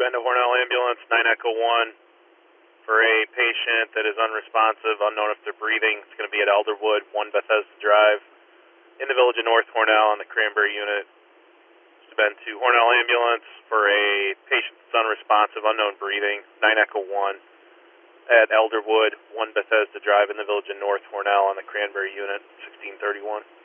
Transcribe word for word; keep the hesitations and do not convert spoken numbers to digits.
been to Hornell Ambulance, nine Echo one, for a patient that is unresponsive, unknown if they're breathing. It's going to be at Elderwood, one Bethesda Drive, in the village of North Hornell on the Cranberry unit. It's been to Hornell Ambulance for a patient that's unresponsive, unknown breathing, nine Echo one, at Elderwood, one Bethesda Drive, in the village of North Hornell on the Cranberry unit, sixteen thirty-one.